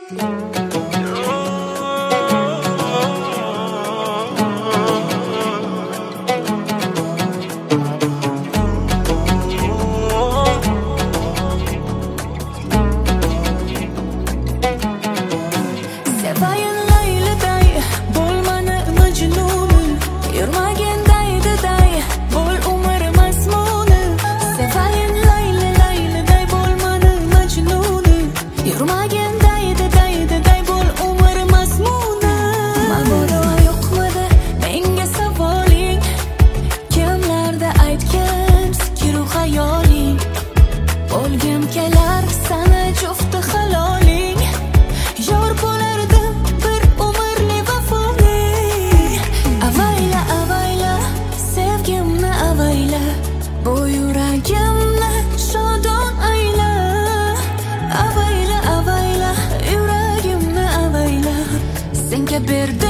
Sevayin Layliday, bo'lmani majnuni, yurmagin daydiday, bo'l umr masmuni. Sevayin Layliday, bo'lmani majnuni, yurmagin daydiday, bo'l umr masmuni. Mabodo yo'qmidi menga savoling, kimlarda aytgan fikru xayoling, o'lgim kelar sana jufti haloling. Yor bo'lardim bir umrli vafoli. Avayla, avayla, sevgimni avayla, bu yuragimni shodon ayla. Avayla, avayla, yuragimni avayla, senga berdim